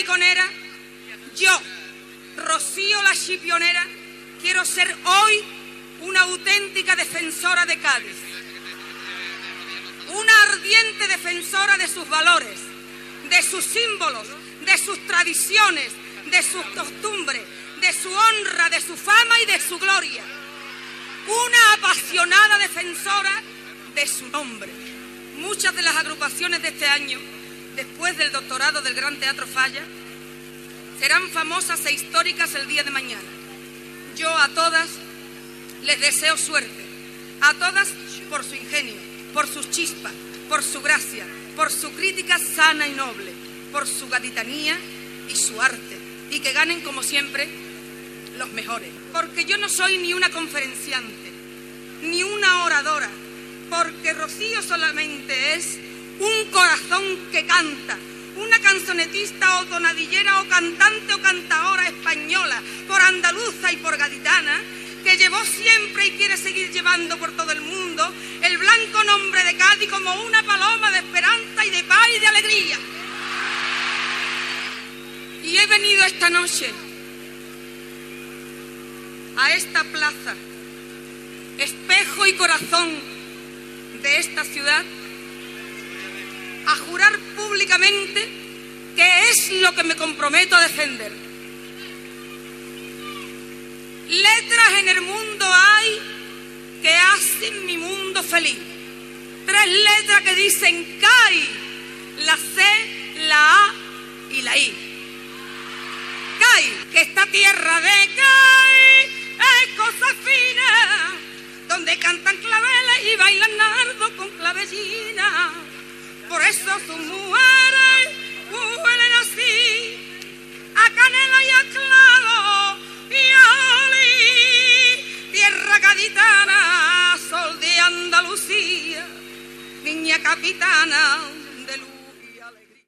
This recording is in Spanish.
mariconera, yo, Rocío la Chipionera, quiero ser hoy una auténtica defensora de Cádiz, una ardiente defensora de sus valores, de sus símbolos, de sus tradiciones, de sus costumbres, de su honra, de su fama y de su gloria. Una apasionada defensora de su nombre. Muchas de las agrupaciones de este año, después del doctorado del Gran Teatro Falla, serán famosas e históricas el día de mañana. Yo a todas les deseo suerte, a todas por su ingenio, por sus chispas, por su gracia, por su crítica sana y noble, por su gaditanía y su arte, y que ganen como siempre los mejores. Porque yo no soy ni una conferenciante, ni una oradora, porque Rocío solamente es un corazón que canta, una canzonetista o tonadillera o cantante o cantadora española, por andaluza y por gaditana, que llevó siempre y quiere seguir llevando por todo el mundo el blanco nombre de Cádiz como una paloma de esperanza y de paz y de alegría. Y he venido esta noche a esta plaza, espejo y corazón de esta ciudad, a jurar públicamente que es lo que me comprometo a defender. Letras en el mundo hay que hacen mi mundo feliz. 3 letras que dicen CAI, la C, la A y la I. CAI, que esta tierra de CAI es cosa fina, donde cantan claveles y bailan nardo con clavellina. Por eso sus mujeres huelen así, a canela y a clavo y a olí. Tierra gaditana, sol de Andalucía, niña capitana.